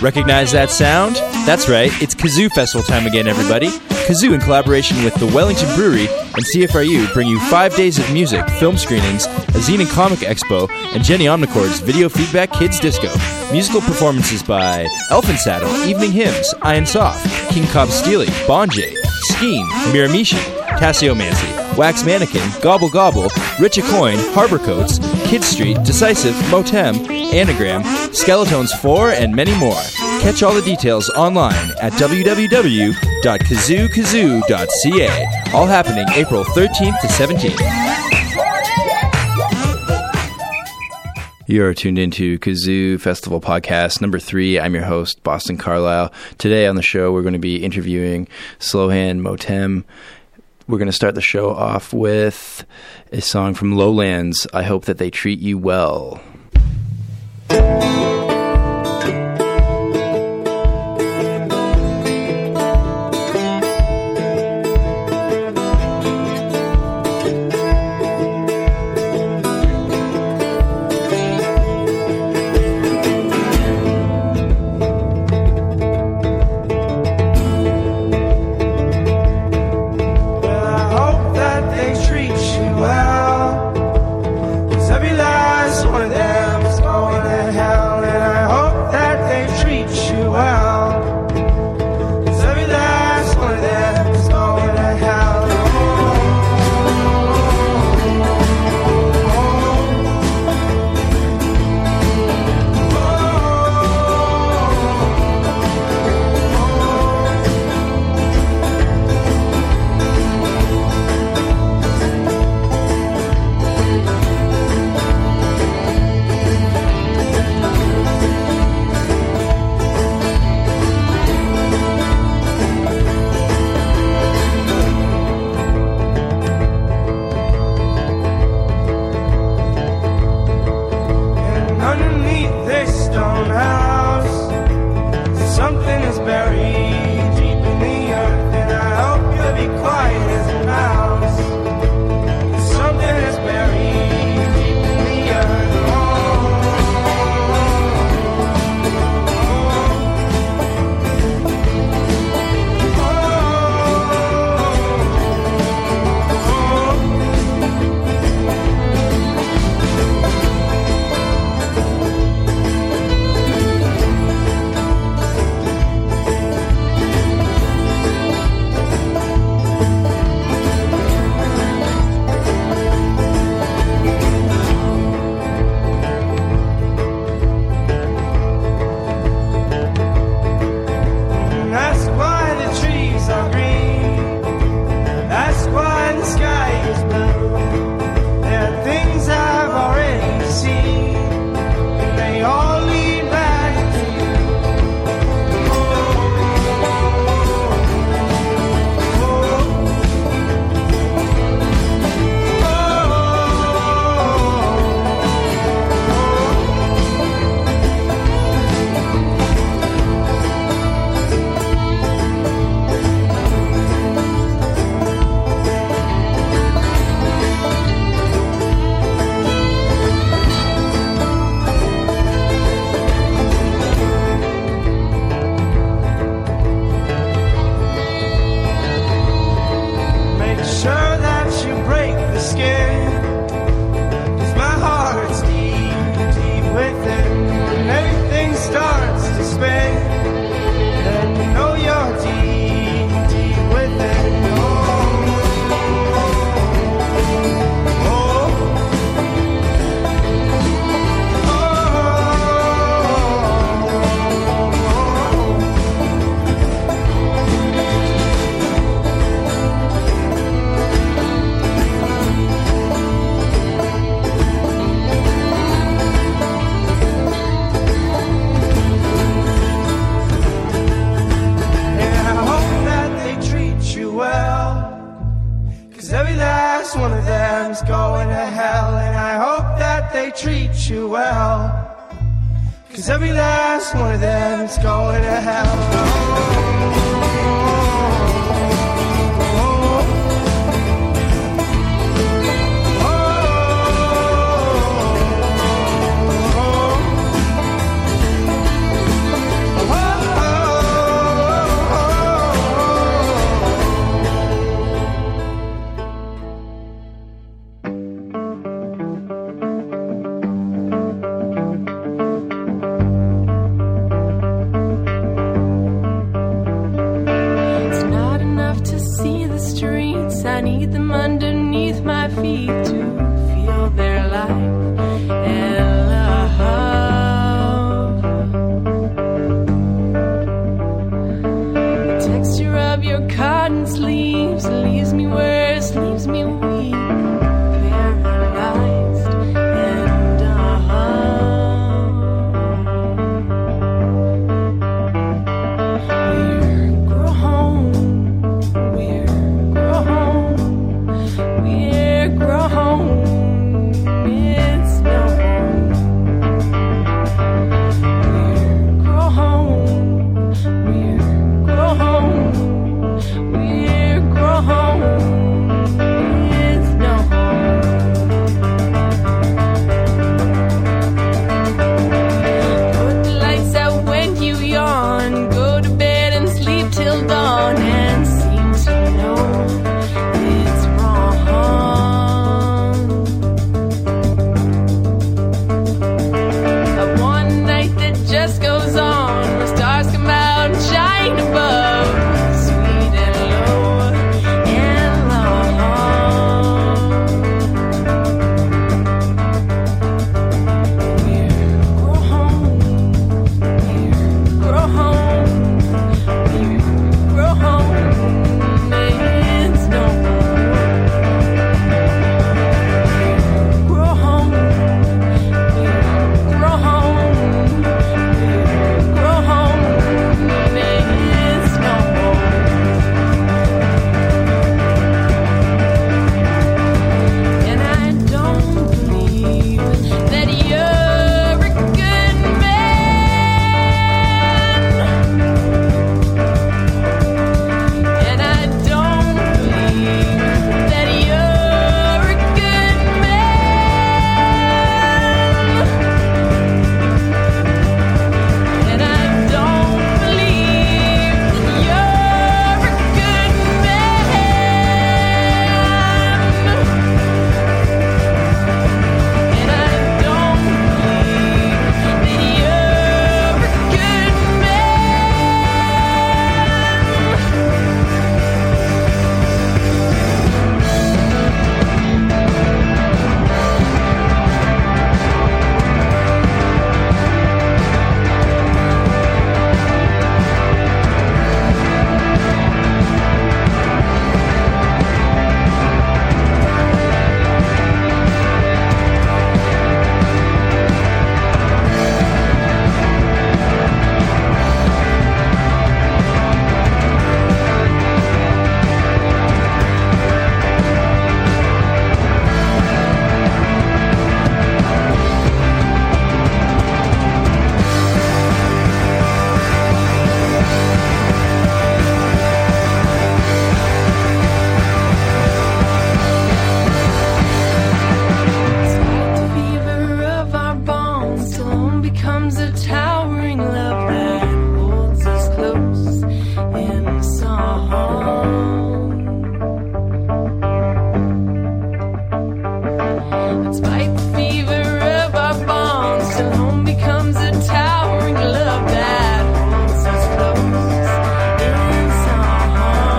Recognize that sound? That's right, it's Kazoo Festival time again, everybody. Kazoo, in collaboration with the Wellington Brewery and CFRU, bring you 5 days of music, film screenings, a zine and comic expo, and Jenny Omnicord's Video Feedback Kids Disco. Musical performances by Elfin Saddle, Evening Hymns, Iron Soft, King Cobb Steely, Bonjay, Skeen, Miramichi, Tassiomancy, Wax Mannequin, Gobble Gobble, Rich Coin, Harbor Coats, Kid Street, Decisive, Motem, Anagram, Skeletones 4, and many more. Catch all the details online at www.kazookazoo.ca. All happening April 13th to 17th. You're tuned into Kazoo Festival Podcast number 3. I'm your host, Boston Carlisle. Today on the show, we're going to be interviewing Slowhand Motem. We're going to start the show off with a song from Lowlands, I Hope That They Treat You Well. treat you well, 'cause every last one of them is going to hell. Oh, home becomes a towering love that holds us close in song. Despite the fever of our bonds, till home becomes a towering love that holds us close in song.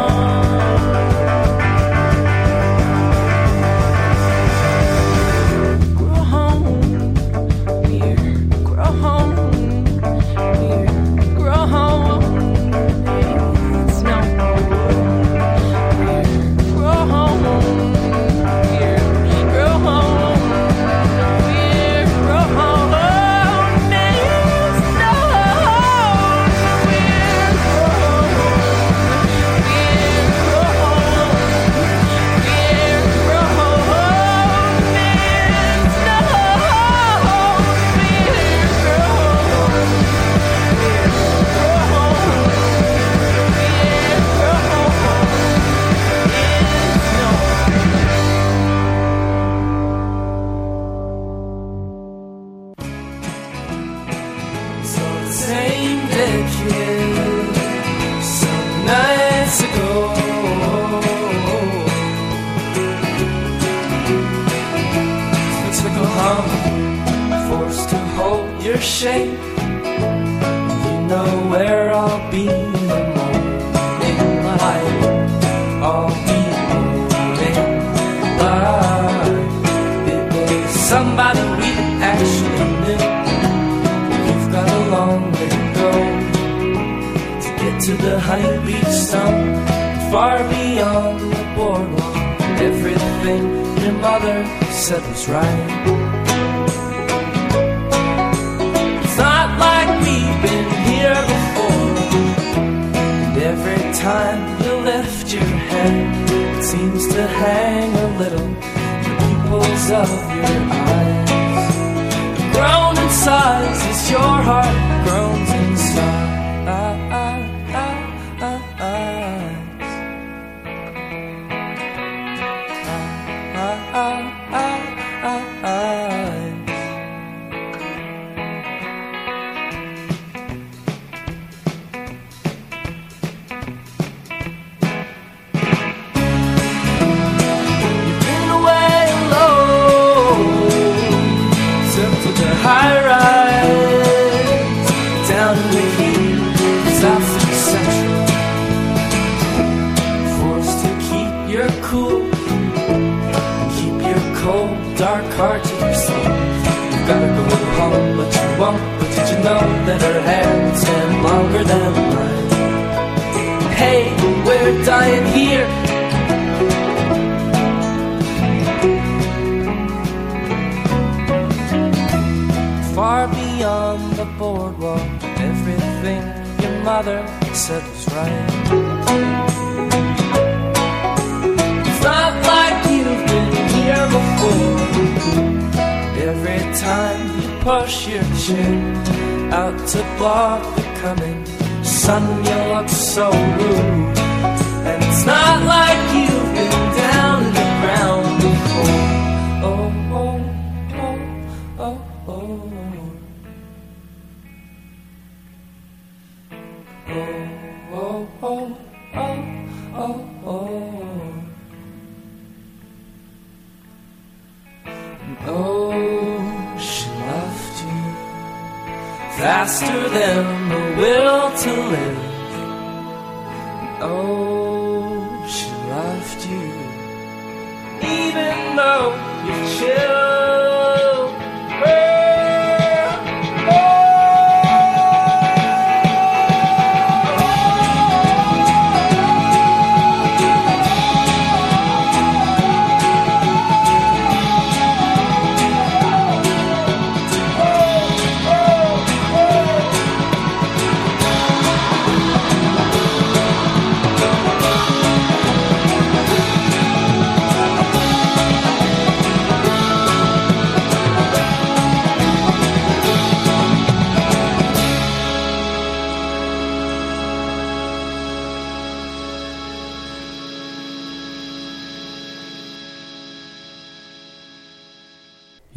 Grow home, dear, grow home, dear, grow home. It's no dear, grow home, dear, grow home. Dear, grow home. It's no dear, grow home. Dear, grow home. Dear, grow home. It's no dear, grow home. Dear, grow home. Dear, grow home. It's no. So the same dead kid some nights ago. Let's go home, forced to hold your shape. You know where I'll be in the morning light. I'll be moving by. It was somebody we actually knew. You've got a long way to go to get to the Honey Beach sun, far beyond the boardwalk. Everything your mother said was right. It's not like we've been here before, and every time you lift your head, it seems to hang a little in the pupils of your eyes. Grown in size as your heart groans inside. You've been away alone, took to the high rise down in the heat, south of Central. Forced to keep your cool, keep your cold, dark heart to yourself. You've gotta go home, but you won't. But did you know that her hair stand longer than mine? Hey, we're dying here. Far beyond the boardwalk, everything your mother said was right. It's not like you've been here before. Every time you push your chin out to block the coming sun, you look so rude. And it's not like you've been down in the ground before. Oh, oh, oh, oh, oh. Oh, oh, oh, oh, oh, oh. And oh, she left you faster than the will to live. And oh, she left you even though you've chilled her.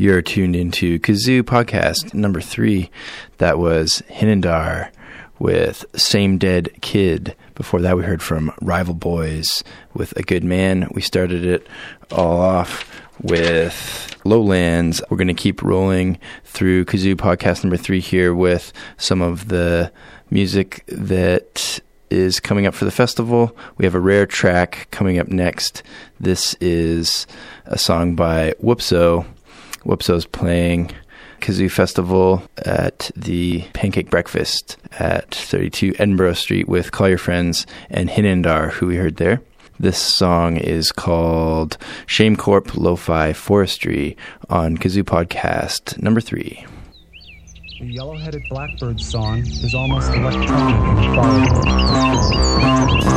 You're tuned into Kazoo Podcast number 3. That was Hinandar with Same Dead Kid. Before that, we heard from Rival Boys with A Good Man. We started it all off with Lowlands. We're going to keep rolling through Kazoo Podcast number 3 here with some of the music that is coming up for the festival. We have a rare track coming up next. This is a song by Whoopso. Whoopso's playing Kazoo Festival at the Pancake Breakfast at 32 Edinburgh Street with Call Your Friends and Hinandar, who we heard there. This song is called Shame Corp Lo-Fi Forestry on Kazoo Podcast number 3. The Yellow-Headed Blackbird song is almost electronic in quality.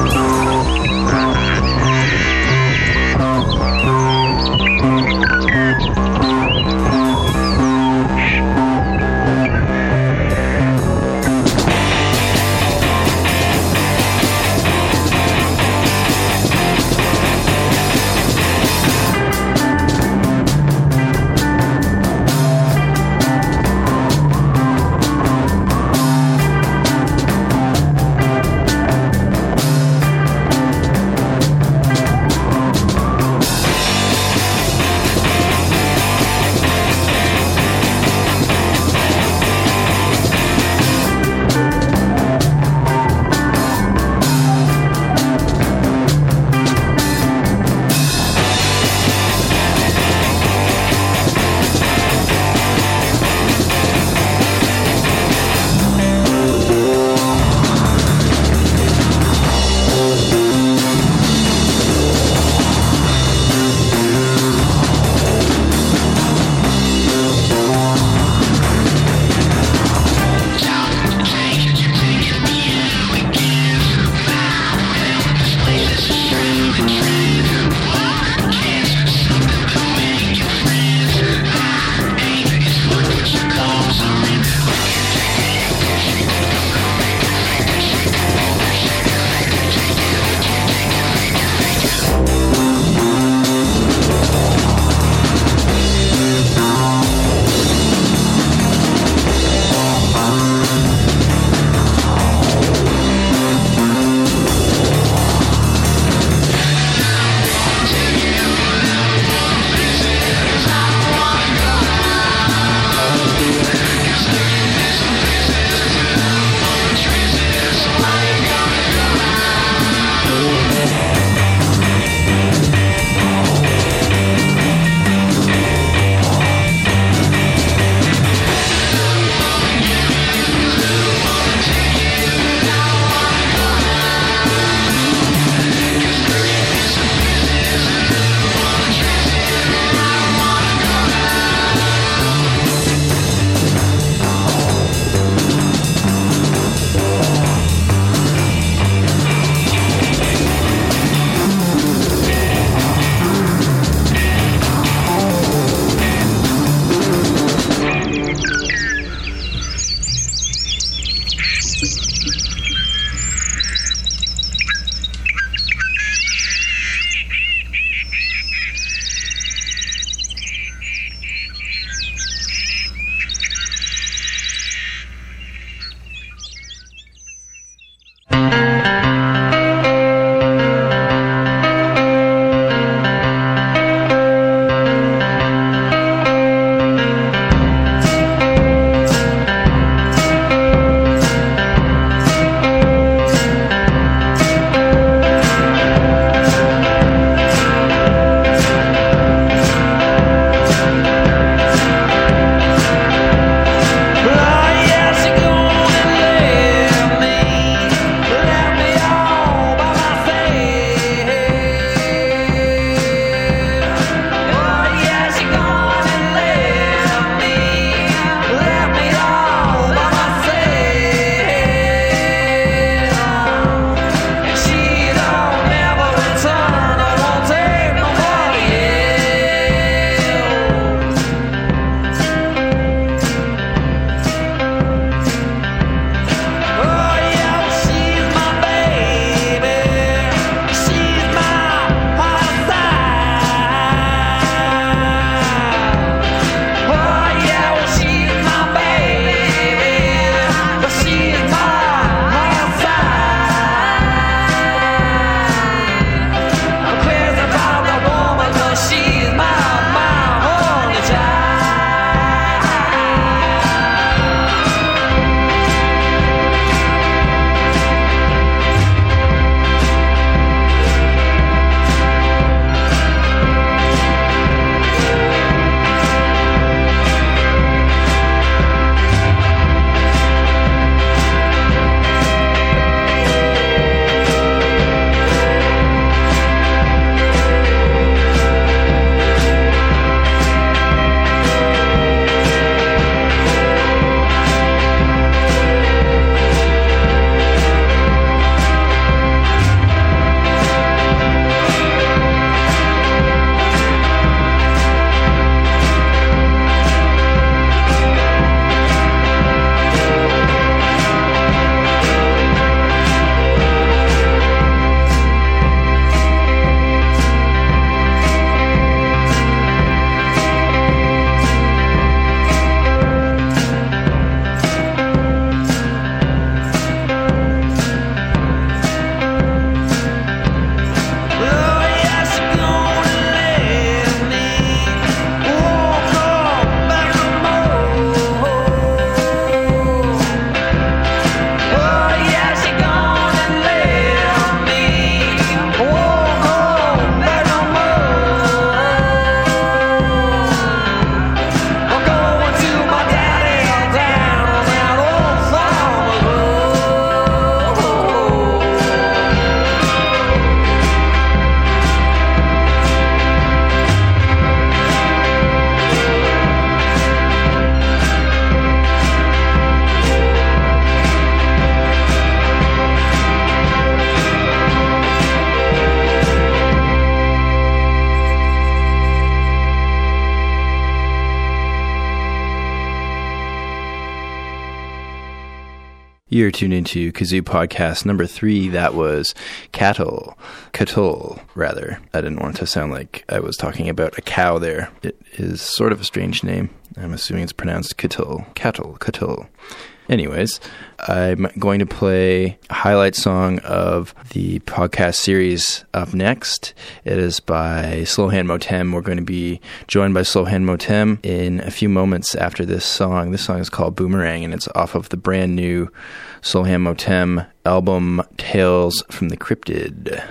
You're tuned into Kazoo Podcast number 3. That was Cattle, rather. I didn't want to sound like I was talking about a cow there. It is sort of a strange name. I'm assuming it's pronounced Cattle. Anyways, I'm going to play a highlight song of the podcast series up next. It is by Slowhand Motem. We're going to be joined by Slowhand Motem in a few moments after this song. This song is called Boomerang, and it's off of the brand new Slowhand Motem album, Tales from the Cryptid.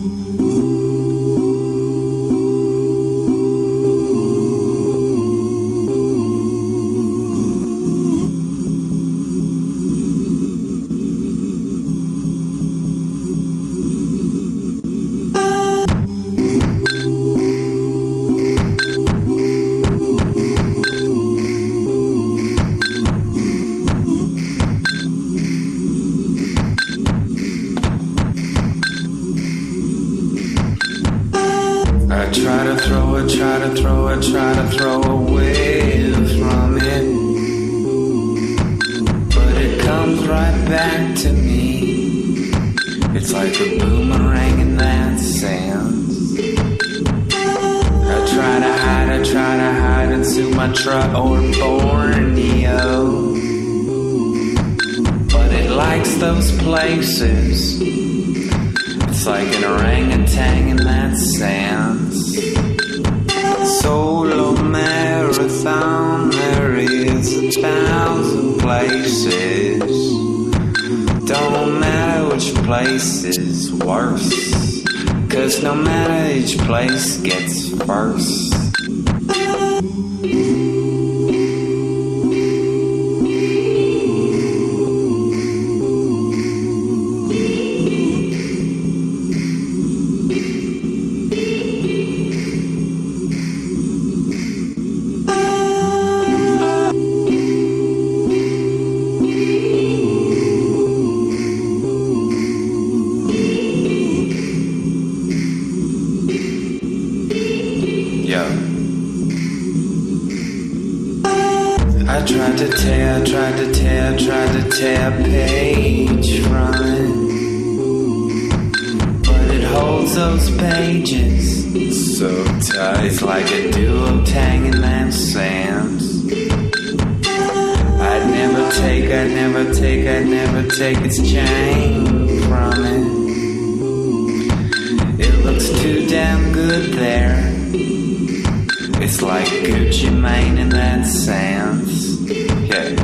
Try to throw away from it, but it comes right back to me. It's like a boomerang in that sense. I try to hide in Sumatra or Borneo, but it likes those places. It's like an orangutan in that sense. Solo marathon, there is 1,000 places. Don't matter which place is worse, 'cause no matter each place gets first. Tried to tear a page from it, but it holds those pages so tight. It's like a duotang in that sense. I'd never take its chain from it. It looks too damn good there. It's like Gucci Mane in that sense. Yeah.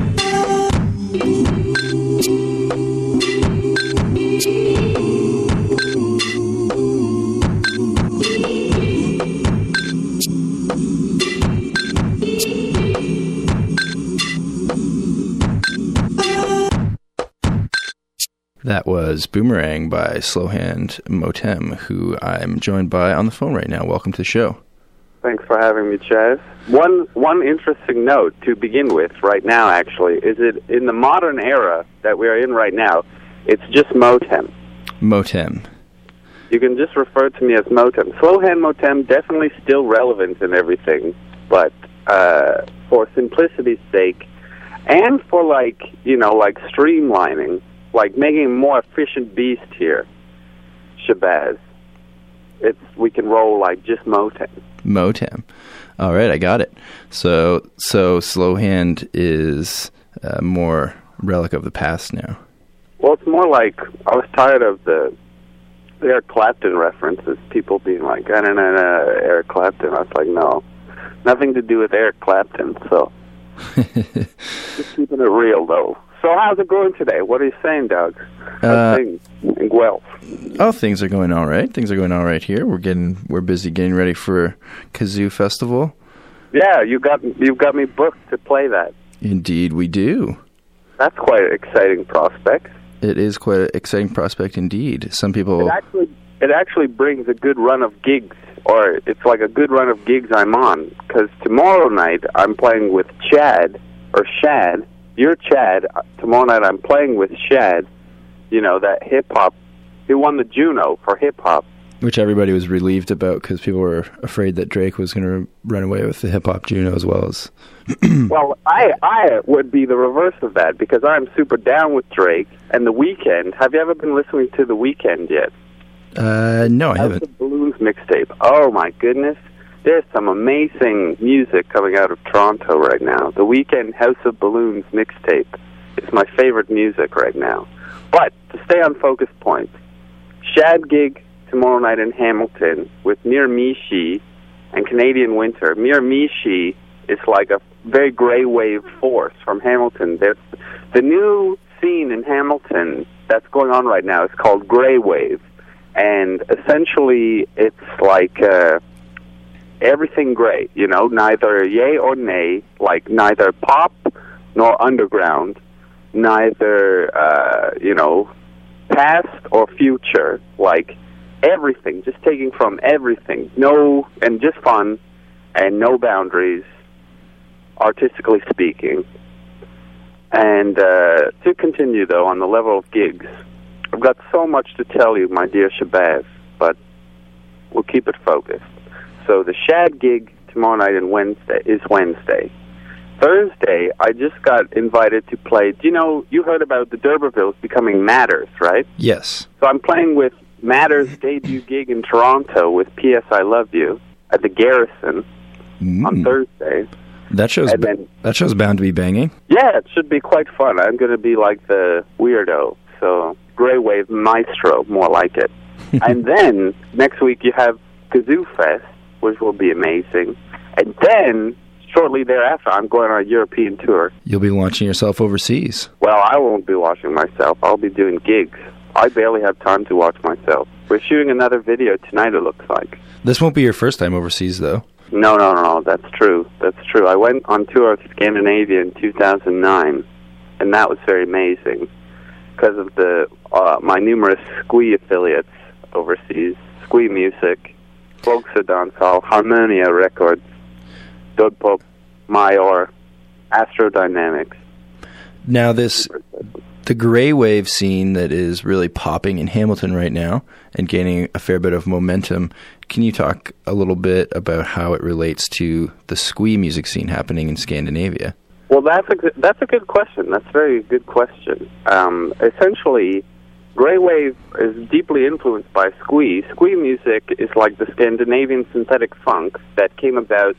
That was Boomerang by Slowhand Motem, who I'm joined by on the phone right now. Welcome to the show. Thanks for having me, Chaz. One interesting note to begin with right now, actually, is it in the modern era that we are in right now, it's just Motem. Motem. You can just refer to me as Motem. Slowhand Motem, definitely still relevant and everything, but for simplicity's sake, and for, streamlining, like making a more efficient beast here, Shabazz, we can roll like just Motem. Motem. All right, I got it. So Slowhand is more relic of the past now. Well, it's more like I was tired of the Eric Clapton references, people being like, Eric Clapton. I was like, no, nothing to do with Eric Clapton, so just keeping it real, though. So how's it going today? What are you saying, Doug? How's things in Guelph? Oh, things are going all right. Things are going all right here. We're busy getting ready for Kazoo Festival. Yeah, you've got me booked to play that. Indeed, we do. That's quite an exciting prospect. It is quite an exciting prospect indeed. Some people... It actually brings a good run of gigs, or it's like a good run of gigs I'm on, because tomorrow night I'm playing with Chad. You're Chad. Tomorrow night I'm playing with Shad. You know, that hip-hop. He won the Juno for hip-hop. Which everybody was relieved about because people were afraid that Drake was going to run away with the hip-hop Juno as well as... Well, I would be the reverse of that because I'm super down with Drake and The Weeknd. Have you ever been listening to The Weeknd yet? No, I haven't. House of Balloons mixtape. Oh, my goodness. There's some amazing music coming out of Toronto right now. The Weeknd House of Balloons mixtape is my favorite music right now. But, to stay on focus points, Shad gig tomorrow night in Hamilton with Miramichi and Canadian Winter. Miramichi is like a very grey wave force from Hamilton. The new scene in Hamilton that's going on right now is called grey wave. And essentially, it's like... everything gray, you know, neither yay or nay, like neither pop nor underground, neither, past or future, like everything, just taking from everything, and just fun, and no boundaries, artistically speaking. And to continue, though, on the level of gigs, I've got so much to tell you, my dear Shabazz, but we'll keep it focused. So the Shad gig tomorrow night is Wednesday. Thursday, I just got invited to play. You heard about the D'Urbervilles becoming Matters, right? Yes. So I'm playing with Matters' debut gig in Toronto with P.S. I Love You at the Garrison on Thursday. That show's bound to be banging. Yeah, it should be quite fun. I'm going to be like the weirdo, so grey wave maestro, more like it. And then next week you have Kazoo Fest, which will be amazing. And then, shortly thereafter, I'm going on a European tour. You'll be launching yourself overseas. Well, I won't be watching myself. I'll be doing gigs. I barely have time to watch myself. We're shooting another video tonight, it looks like. This won't be your first time overseas, though. No, that's true. That's true. I went on tour of Scandinavia in 2009, and that was very amazing because of my numerous Squee affiliates overseas. Squee Music, Folksa Dancehall, Harmonia Records, Dodpop, Mayor, Astrodynamics. Now the grey wave scene that is really popping in Hamilton right now and gaining a fair bit of momentum, can you talk a little bit about how it relates to the Squee music scene happening in Scandinavia? Well, that's a good question. That's a very good question. Essentially, grey wave is deeply influenced by Squee. Squee music is like the Scandinavian synthetic funk that came about,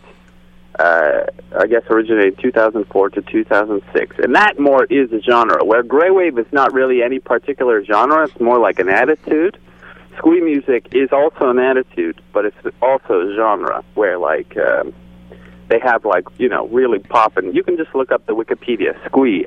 I guess, originated 2004 to 2006. And that more is a genre, where grey wave is not really any particular genre. It's more like an attitude. Squee music is also an attitude, but it's also a genre where, like, they have, like, really poppin'. You can just look up the Wikipedia. Squee,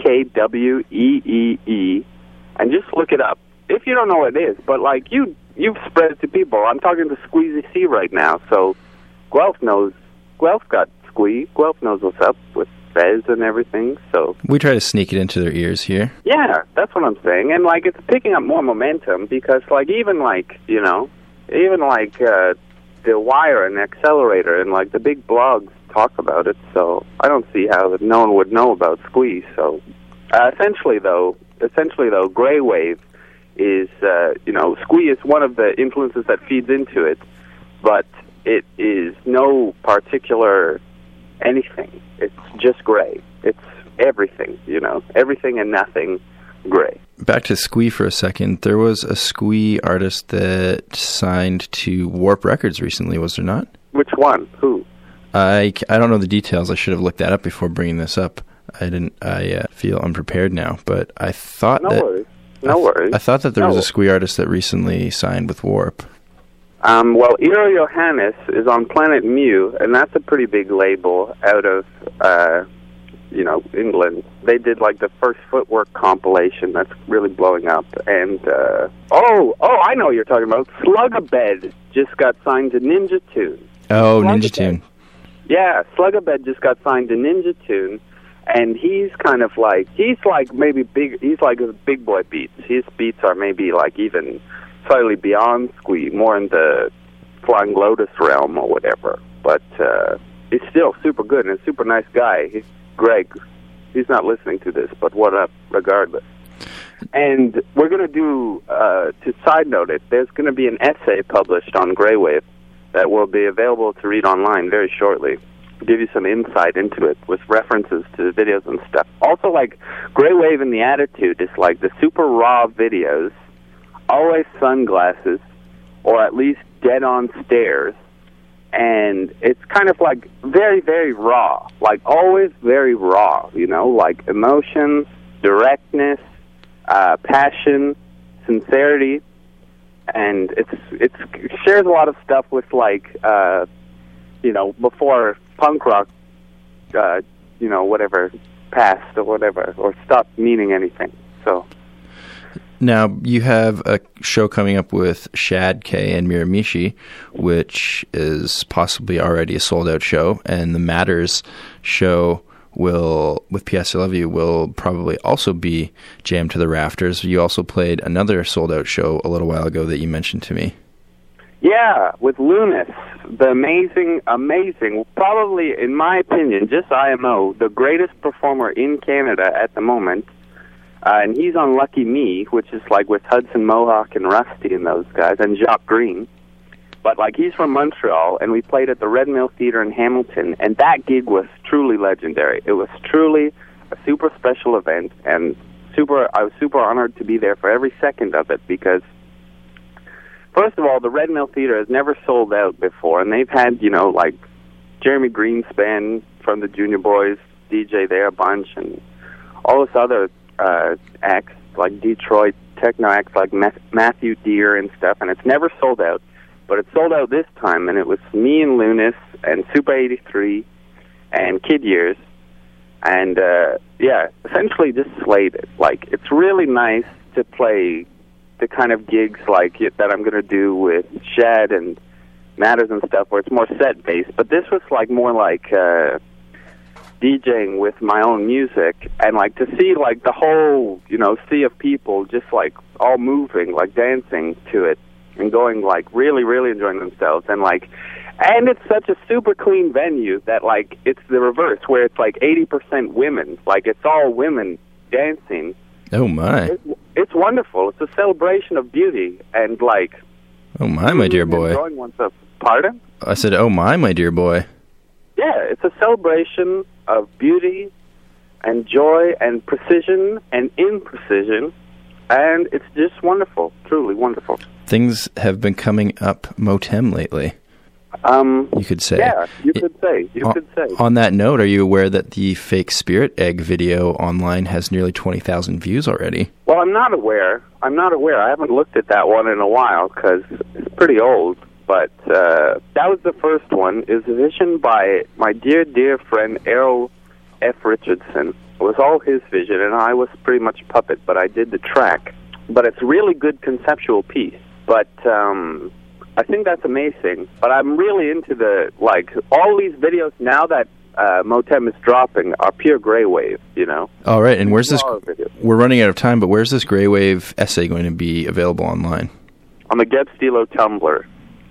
Skweee, and just look it up. If you don't know what it is, but, like, you've spread it to people. I'm talking to Squeezy C right now, so Guelph knows. Guelph got Squee. Guelph knows what's up with Fez and everything, so... We try to sneak it into their ears here. Yeah, that's what I'm saying. And, like, it's picking up more momentum because, like, even The Wire and Accelerator and, like, the big blogs talk about it, so I don't see how no one would know about Squee. So, essentially, though, grey wave is, Squee is one of the influences that feeds into it, but it is no particular anything. It's just grey. It's everything, everything and nothing grey. Back to Squee for a second. There was a Squee artist that signed to Warp Records recently, was there not? Which one? Who? I don't know the details. I should have looked that up before bringing this up. I didn't. I feel unprepared now, but I thought No worries. I thought that there was a Squee artist that recently signed with Warp. Well, Eero Johannes is on Planet Mu, and that's a pretty big label out of, England. They did, like, the first Footwork compilation that's really blowing up. And, I know what you're talking about. Slugabed just got signed to Ninja Tune. Oh, Ninja Tune. Yeah, Slugabed just got signed to Ninja Tune, and he's like big boy beats. His beats are maybe, like, even slightly beyond Squee, more in the Flying Lotus realm or whatever. But he's still super good and a super nice guy. Greg, he's not listening to this, but what up, regardless. And we're going to do, to side note it, there's going to be an essay published on Grey Wave that will be available to read online very shortly. Give you some insight into it with references to the videos and stuff. Also, like, Grey Wave and the attitude is like the super raw videos, always sunglasses, or at least dead-on stares, and it's kind of like very, very raw, like always very raw, you know, like emotions, directness, passion, sincerity, and it shares a lot of stuff with, like, you know, before punk rock, you know, whatever, passed or whatever, or stopped meaning anything, so... Now, you have a show coming up with Shad K and Miramichi, which is possibly already a sold-out show, and the Matters show with P.S. I Love You will probably also be jammed to the rafters. You also played another sold-out show a little while ago that you mentioned to me. Yeah, with Lunis, the amazing, probably, in my opinion, just IMO, the greatest performer in Canada at the moment. And he's on Lucky Me, which is like with Hudson Mohawk and Rusty and those guys, and Jacques Green. But like he's from Montreal, and we played at the Red Mill Theatre in Hamilton, and that gig was truly legendary. It was truly a super special event, and I was super honored to be there for every second of it, because first of all, the Red Mill Theatre has never sold out before, and they've had, you know, like Jeremy Greenspan from the Junior Boys, DJ there a bunch, and all this other acts like Detroit techno acts like Matthew Deere and stuff, and it's never sold out, but it sold out this time, and it was me and Lunis and Super 83 and Kid Years, and yeah, essentially just slayed it. Like, it's really nice to play the kind of gigs like that I'm going to do with Shad and Matters and stuff, where it's more set based, but this was like more like DJing with my own music, and like to see like the whole, you know, sea of people just like all moving, like dancing to it and going like really, really enjoying themselves, and like, and it's such a super clean venue that like it's the reverse, where it's like 80% women, like it's all women dancing. Oh my! It's wonderful. It's a celebration of beauty, and like, oh my dear boy. Enjoying oneself. Pardon? I said, oh my dear boy. Yeah, it's a celebration of beauty and joy and precision and imprecision, and it's just wonderful, truly wonderful. Things have been coming up Motem lately. You could say. Yeah, you could say. On that note, are you aware that the Fake Spirit Egg video online has nearly 20,000 views already? Well, I'm not aware. I haven't looked at that one in a while because it's pretty old. But that was the first one. It was visioned by my dear, dear friend Errol F. Richardson. It was all his vision, and I was pretty much a puppet, but I did the track. But it's a really good conceptual piece. But I think that's amazing. But I'm really into the, like, all these videos now that Motem is dropping are pure Grey Wave, you know? All right, and where's this? We're running out of time, but where's this Grey Wave essay going to be available online? On the Geb Stilo Tumblr.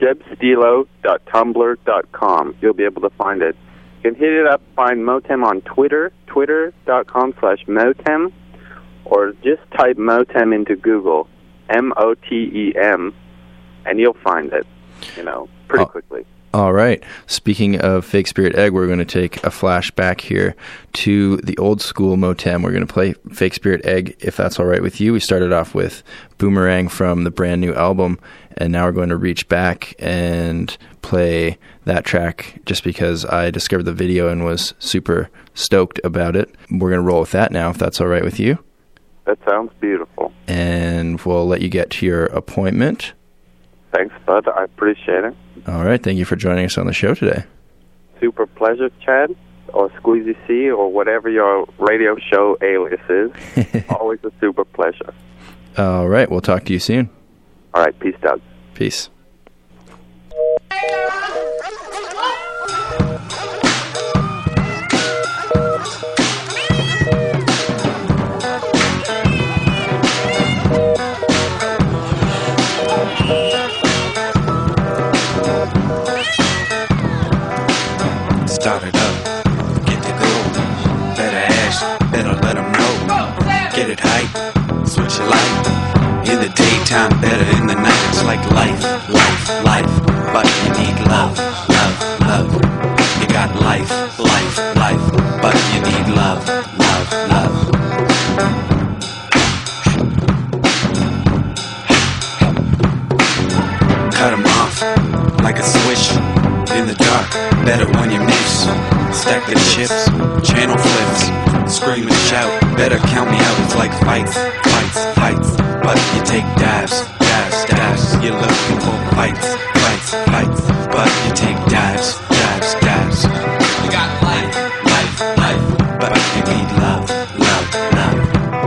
gebstilo.tumblr.com. You'll be able to find it. You can hit it up, find Motem on Twitter, twitter.com/Motem, or just type Motem into Google, M-O-T-E-M, and you'll find it, you know, pretty quickly. All right. Speaking of Fake Spirit Egg, we're going to take a flashback here to the old school Motem. We're going to play Fake Spirit Egg, if that's all right with you. We started off with Boomerang from the brand new album, and now we're going to reach back and play that track just because I discovered the video and was super stoked about it. We're going to roll with that now, if that's all right with you. That sounds beautiful. And we'll let you get to your appointment. Thanks, bud. I appreciate it. All right. Thank you for joining us on the show today. Super pleasure, Chad, or Squeezy C, or whatever your radio show alias is. Always a super pleasure. All right. We'll talk to you soon. All right. Peace, Doug. Peace. Start it up, get the go. Better ask, better let them know. Get it hype, switch switch a light. In the daytime, better in the night. It's like life, life, life. But you need love, love, love. You got life, life, life. But you need love, love, love. Cut 'em off like a swish in the dark. Better when you miss. Stack the chips, channel flips. Scream and shout, better count me out. It's like fights, fights, fights. But you take dives, dives, dives. You're looking for fights, fights, fights. But you take dives, dives, dives. You got life, life, life. But you need love, love, love.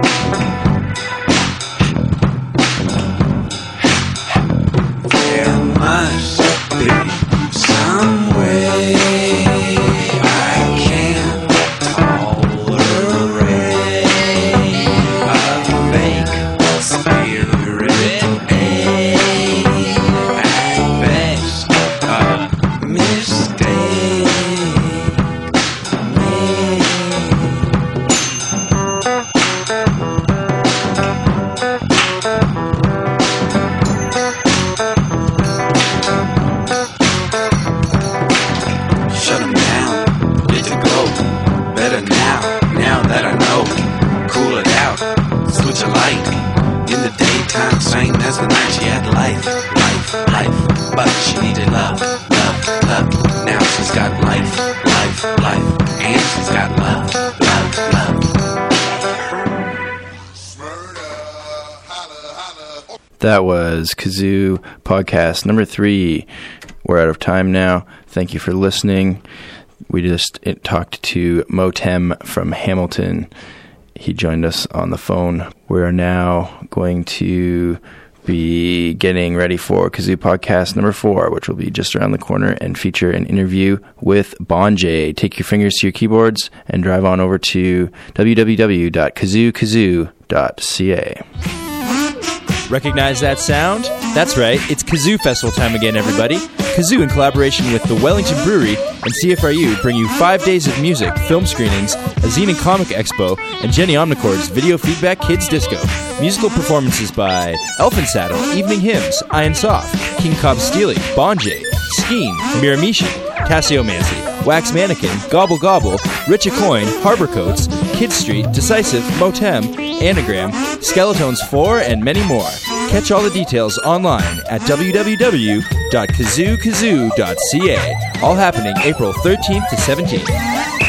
There must be some way I can't tolerate a fake spirit, at best a mistake. Shut 'em down, get to go. Better now, now that I know. Cool it out, switch a light. In the daytime, same as the night. She had life, life, life. But she needed love, love, love. Now she's got life, life, life. And she's got love, love, love. That was Kazoo podcast number 3. We're out of time now. Thank you for listening. We just talked to Motem from Hamilton. He joined us on the phone. We're now going to be getting ready for Kazoo podcast number 4, which will be just around the corner and feature an interview with Bonjay. Take your fingers to your keyboards and drive on over to www.kazookazoo.ca. Recognize that sound? That's right, it's Kazoo Festival time again, everybody. Kazoo, in collaboration with the Wellington Brewery and CFRU, bring you 5 days of music, film screenings, a zine and comic expo, and Jenny Omnichord's Video Feedback Kids Disco. Musical performances by Elfin Saddle, Evening Hymns, Iron Soft, King Cobb Steely, Bonjay, Skeen, Miramichi, Tassiomancy, Wax Mannequin, Gobble Gobble, Rich Coin, Harbor Coats, Kid Street, Decisive, Motem, Anagram, Skeletons 4, and many more. Catch all the details online at www.kazookazoo.ca. All happening April 13th to 17th.